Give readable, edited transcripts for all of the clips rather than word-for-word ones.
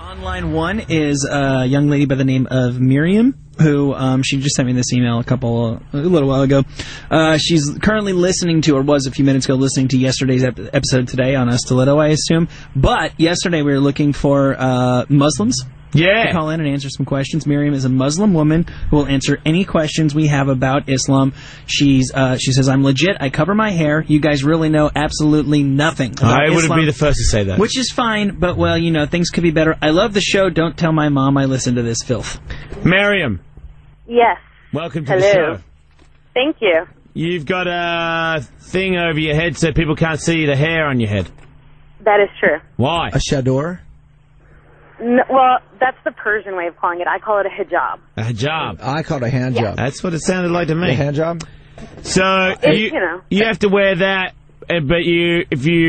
On line one is a young lady by the name of Miriam, who she just sent me this email a little while ago. She's currently listening to, or was a few minutes ago, listening to yesterday's episode today on a Stiletto, I assume. But yesterday we were looking for Muslims. Yeah. To call in and answer some questions. Miriam is a Muslim woman who will answer any questions we have about Islam. She says, I'm legit. I cover my hair. You guys really know absolutely nothing about Islam. I wouldn't be the first to say that. Which is fine, but, well, you know, things could be better. I love the show. Don't tell my mom I listen to this filth. Miriam. Yes. Welcome to the show. Thank you. You've got a thing over your head so people can't see the hair on your head. That is true. Why? A chador? No, well, that's the Persian way of calling it. I call it a hijab. A hijab. I call it a hand job. That's what it sounded like to me. A hand job? So you have to wear that, but you're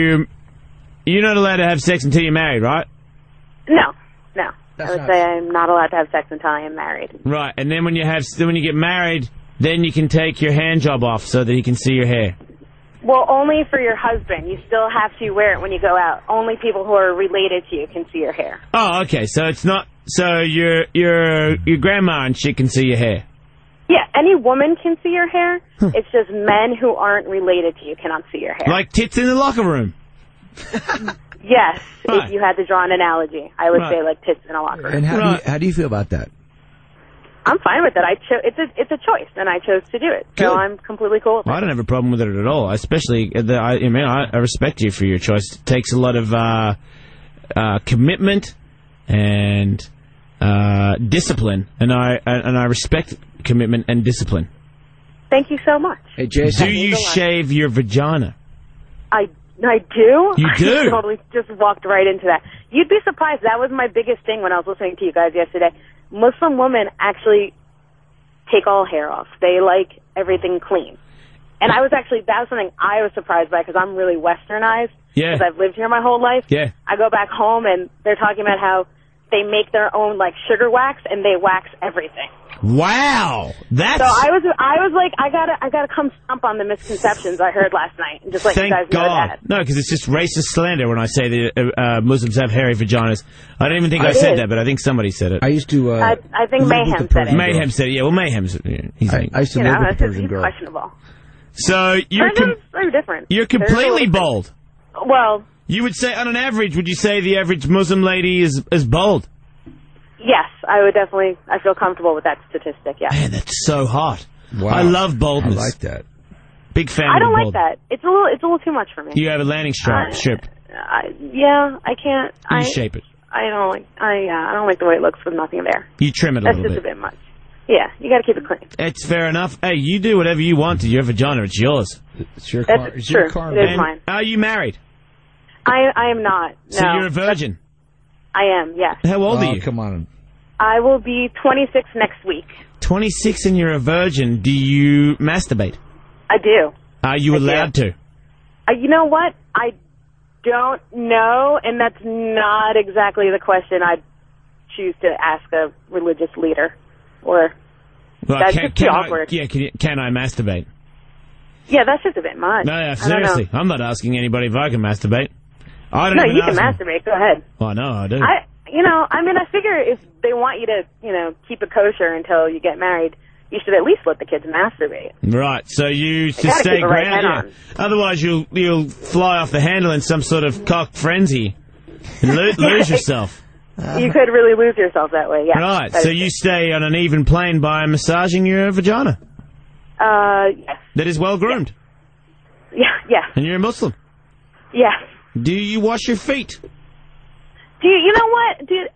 not allowed to have sex until you're married, right? No. I would say I'm not allowed to have sex until I am married. Right, and then when you get married, then you can take your hand job off so that he can see your hair. Well, only for your husband. You still have to wear it when you go out. Only people who are related to you can see your hair. Oh, okay. So it's not. So your grandma and she can see your hair. Yeah, any woman can see your hair. It's just men who aren't related to you cannot see your hair. Like tits in the locker room. Yes, right. If you had to draw an analogy, I would say like tits in a locker room. And how do you feel about that? I'm fine with it. It's a choice, and I chose to do it. Good. So I'm completely cool with it. I don't have a problem with it at all. Especially, I respect you for your choice. It takes a lot of commitment and discipline, and I respect commitment and discipline. Thank you so much. Hey, Jason, do you shave your vagina? I do. You do? I totally just walked right into that. You'd be surprised. That was my biggest thing when I was listening to you guys yesterday. Muslim women actually take all hair off. They like everything clean. And that was something I was surprised by because I'm really westernized. Yeah. Because I've lived here my whole life. Yeah. I go back home and they're talking about how they make their own like sugar wax and they wax everything. Wow. That's... So I was like, I gotta come stomp on the misconceptions I heard last night and just let you guys know that. No, because it's just racist slander when I say that Muslims have hairy vaginas. I don't even think I said that, but I think somebody said it. I used to... I think Mayhem said it. Mayhem said it. Yeah, well, Mayhem's... I used to live with a Persian girl. Questionable. So you're... They're different. You're completely bald. Well... You would say, on an average, would you say the average Muslim lady is bald? Yes, I would definitely. I feel comfortable with that statistic, yeah. Man, that's so hot. Wow. I love baldness. I like that. Big fan I of don't like bald. that. It's a little too much for me. You have a landing strip. Yeah, I can't. You shape it. I don't like the way it looks with nothing there. You trim it a That's little just bit. a bit much. Yeah, you got to keep it clean. It's fair enough. Hey, you do whatever you want to your vagina. It's yours. It's your That's car. It's true. your car. It is mine. Are you married? I am not. No. So you're a virgin? I am, yes. How old are you? Come on. I will be 26 next week. 26 and you're a virgin. Do you masturbate? I do. Are you allowed to? You know what? I don't know, and that's not exactly the question I'd choose to ask a religious leader. Or Well, that's just too awkward. Can I masturbate? Yeah, that's just a bit much. No, seriously. I'm not asking anybody if I can masturbate. I don't No, even you can ask them. masturbate. Go ahead. Well, no, I do. I figure if they want you to, keep it kosher until you get married, you should at least let the kids masturbate. Right, so you should gotta stay keep the right head grounded. Otherwise, you'll fly off the handle in some sort of cock frenzy and lose yourself. You could really lose yourself that way, yeah. Right, so you stay on an even plane by massaging your vagina. Yes. That is well groomed. Yeah. And you're a Muslim. Yes. Do you wash your feet? You know what, dude?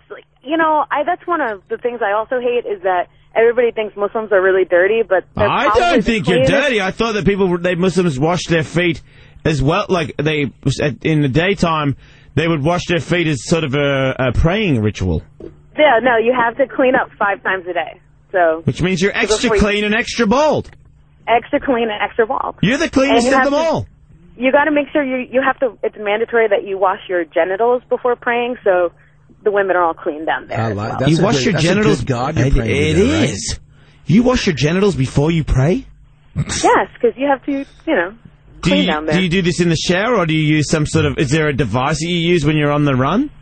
That's one of the things I also hate is that everybody thinks Muslims are really dirty, but I don't think you're dirty. I thought that Muslims wash their feet as well. Like in the daytime, they would wash their feet as sort of a praying ritual. Yeah, no, you have to clean up 5 times a day. So, which means you're extra clean and extra bald. Extra clean and extra bald. You're the cleanest of them all. You got to make sure you have to. It's mandatory that you wash your genitals before praying, so the women are all clean down there. You wash your genitals. God, it is. You wash your genitals before you pray? Yes, because you have to, clean down there. Do you do this in the shower, or do you use some sort of? Is there a device that you use when you're on the run?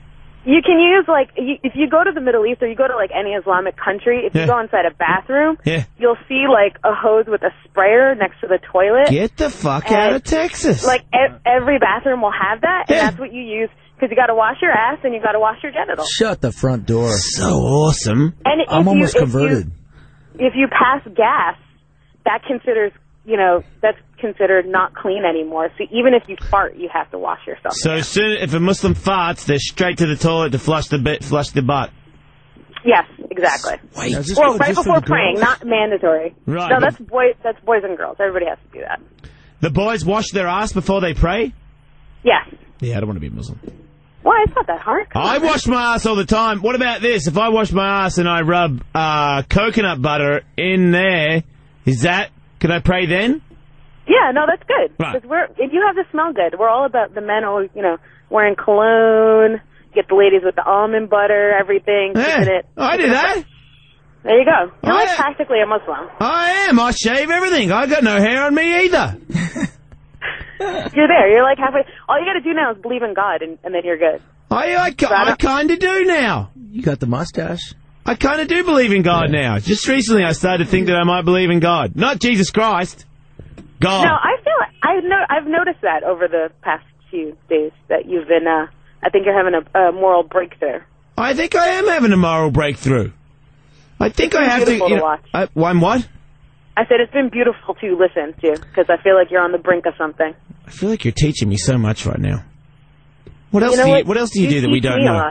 You can use, like, if you go to the Middle East or you go to, like, any Islamic country, if you go inside a bathroom, you'll see, like, a hose with a sprayer next to the toilet. Get the fuck out of Texas. Like, every bathroom will have that, and that's what you use, because you got to wash your ass and you got to wash your genitals. Shut the front door. So awesome. And I'm almost converted. If you pass gas, that considers... You know, that's considered not clean anymore. So even if you fart, you have to wash yourself. So as soon if a Muslim farts, they're straight to the toilet to flush the butt. Yes, exactly. Well, right before praying, not mandatory. Right. No, that's boys and girls. Everybody has to do that. The boys wash their ass before they pray? Yes. Yeah, I don't want to be Muslim. Why? It's not that hard. I wash my ass all the time. What about this? If I wash my ass and I rub coconut butter in there, can I pray then? Yeah, no, that's good. Right. Because if you have to smell good, we're all about the men always, wearing cologne, get the ladies with the almond butter, everything. Yeah, I do that. There you go. You're like practically a Muslim. I am. I shave everything. I got no hair on me either. You're there. You're like halfway. All you got to do now is believe in God, and then you're good. I kind of do now. You got the mustache. I kind of do believe in God now. Just recently I started to think that I might believe in God. Not Jesus Christ. God. No, I feel I've noticed that over the past few days that you've been, I think you're having a moral breakthrough. I think I am having a moral breakthrough. I think I have to... watch. I'm what? I said it's been beautiful to listen to, because I feel like you're on the brink of something. I feel like you're teaching me so much right now. What else do you do that we don't know?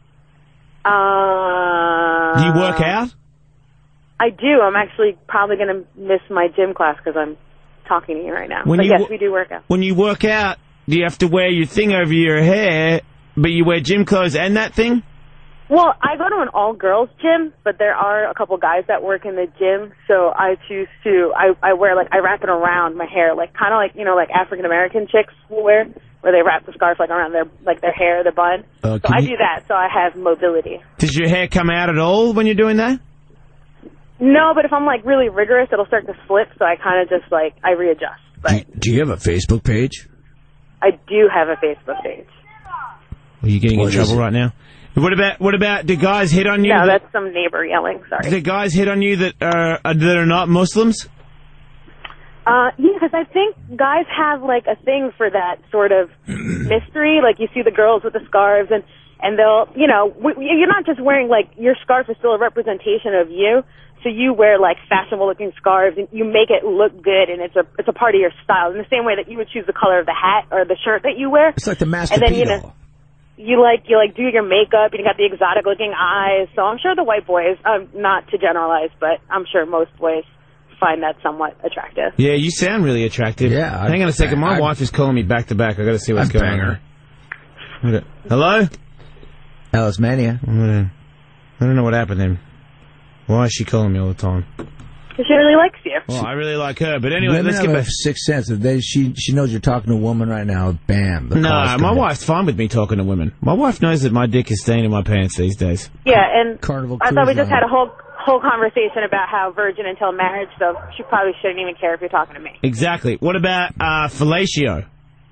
Do you work out? I do. I'm actually probably going to miss my gym class because I'm talking to you right now. But yes, we do work out. When you work out, do you have to wear your thing over your hair, but you wear gym clothes and that thing? Well, I go to an all-girls gym, but there are a couple guys that work in the gym, so I choose to, I wear, like, I wrap it around my hair, like, kind of like, like African-American chicks will wear, where they wrap the scarf, like, around their hair, their bun. So I do that, so I have mobility. Does your hair come out at all when you're doing that? No, but if I'm, like, really rigorous, it'll start to flip, so I kind of just, like, I readjust. But do you have a Facebook page? I do have a Facebook page. Are you getting in trouble right now? What about, do guys hit on you? No, that's some neighbor yelling, sorry. Do guys hit on you that are not Muslims? Yeah, because I think guys have, like, a thing for that sort of mystery. Like, you see the girls with the scarves, and they'll, you're not just wearing, like, your scarf is still a representation of you. So you wear, like, fashionable-looking scarves, and you make it look good, and it's a part of your style. In the same way that you would choose the color of the hat or the shirt that you wear. It's like the Master And then, Pedo. you do your makeup, and you got the exotic-looking eyes. So I'm sure the white boys, not to generalize, but I'm sure most boys find that somewhat attractive. Yeah, you sound really attractive. Yeah. Hang on a second. My wife is calling me back to back. I got to see what's going on. Hello? Alice Mania. I don't know what happened then. Why is she calling me all the time? Because she really likes you. Well, I really like her, but anyway, let's get back. Sixth sense. If she knows you're talking to a woman right now, bam. No, my wife's fine with me talking to women. My wife knows that my dick is staying in my pants these days. Yeah, and Carnival I thought we just had a whole conversation about how virgin until marriage, so she probably shouldn't even care if you're talking to me. Exactly. What about fellatio?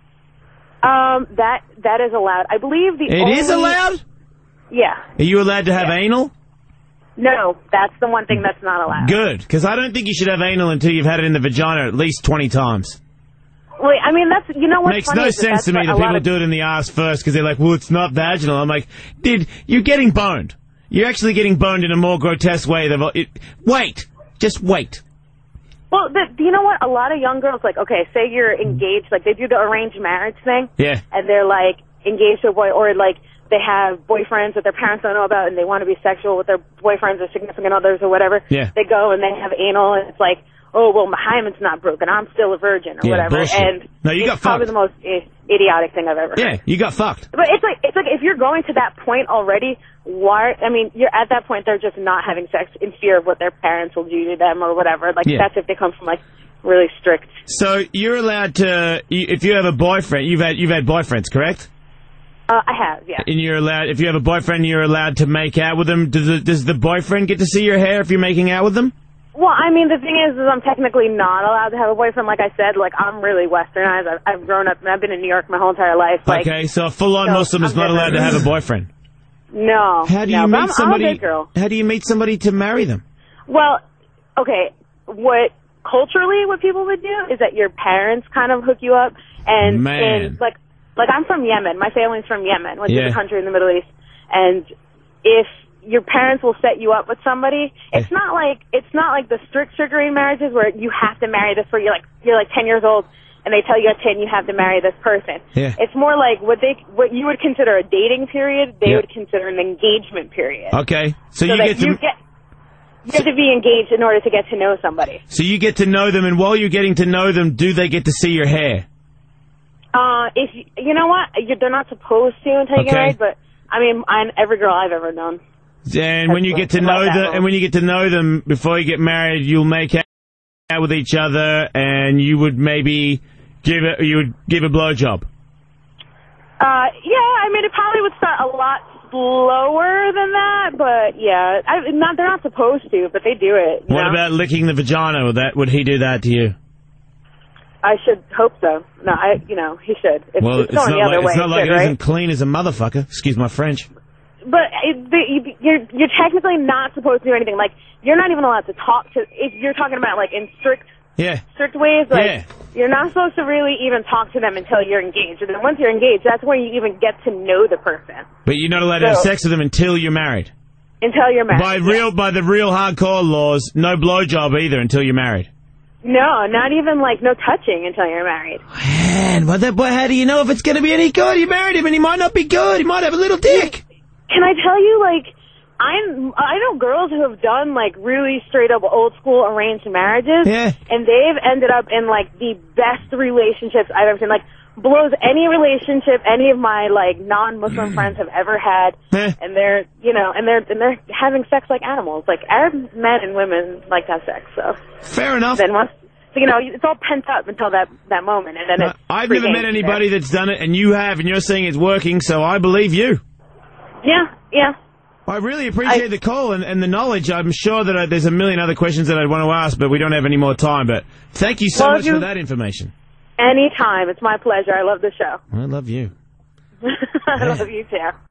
That is allowed. I believe It is allowed? Yeah. Are you allowed to have anal? No, that's the one thing that's not allowed. Good, because I don't think you should have anal until you've had it in the vagina at least 20 times. Wait, I mean, that's, what's Makes funny no sense to me that people do it in the ass first because they're like, well, it's not vaginal. I'm like, dude, you're getting boned. You're actually getting boned in a more grotesque way than... Wait. Just wait. Well, you know what? A lot of young girls, like, okay, say you're engaged, like, they do the arranged marriage thing. Yeah. And they're, like, engaged to a boy, or, like, they have boyfriends that their parents don't know about, and they want to be sexual with their boyfriends or significant others or whatever. Yeah. They go and they have anal, and it's like, oh, well, my hymen's not broken. I'm still a virgin or whatever. Bullshit. And no, you got it's probably fucked. the most idiotic thing I've ever heard. Yeah, you got fucked. But it's like if you're going to that point already, you're at that point, they're just not having sex in fear of what their parents will do to them or whatever. Like, that's if they come from, like, really strict. So you're allowed to, if you have a boyfriend, you've had boyfriends, correct? I have, yeah. And you're allowed, if you have a boyfriend, you're allowed to make out with them. Does the boyfriend get to see your hair if you're making out with them? Well, I mean, the thing is I'm technically not allowed to have a boyfriend. Like I said, like, I'm really westernized. I've grown up, and I've been in New York my whole entire life. Like, okay, so a full-on Muslim is not allowed to have a boyfriend. No. How do you no, but meet somebody? I'm a good girl. How do you meet somebody to marry them? Well, okay, what people would do is that your parents kind of hook you up, and like I'm from Yemen. My family's from Yemen, which is a country in the Middle East, and if your parents will set you up with somebody, it's not like the strict arranged marriages where you have to marry this where you're like 10 years old and they tell you at 10 you have to marry this person. Yeah. It's more like what you would consider a dating period, they would consider an engagement period. Okay, so you get to be engaged in order to get to know somebody. So you get to know them, and while you're getting to know them, do they get to see your hair? If you know what, they're not supposed to until you get married, but I mean, every girl I've ever known. And when you get to know them before you get married, you'll make out with each other, and you would maybe give a blowjob. Yeah, I mean, it probably would start a lot slower than that, but yeah, they're not supposed to, but they do it. What about licking the vagina? Would he do that to you? I should hope so. No, he should. It's going the other way. It's not like it right? isn't clean as a motherfucker. Excuse my French. But you're technically not supposed to do anything. Like, you're not even allowed to talk to, if you're talking about, like, in strict ways, like, you're not supposed to really even talk to them until you're engaged. And then once you're engaged, that's when you even get to know the person. But you're not allowed to have sex with them until you're married. Until you're married. By the real hardcore laws, no blowjob either until you're married. No, not even, like, no touching until you're married. Man, how do you know if it's going to be any good? You married him and he might not be good. He might have a little dick. Can I tell you, like, I know girls who have done, like, really straight-up old-school arranged marriages, and they've ended up in, like, the best relationships I've ever seen. Like, blows any relationship any of my, like, non-Muslim friends have ever had, and they're having sex like animals. Like, Arab men and women like to have sex, so. Fair enough. Then it's all pent up until that moment, and then I've never met anybody that's done it, and you have, and you're saying it's working, so I believe you. Yeah. I really appreciate the call and the knowledge. I'm sure that there's a million other questions that I'd want to ask, but we don't have any more time. But thank you so much for that information. Anytime. It's my pleasure. I love the show. I love you. I love you, too.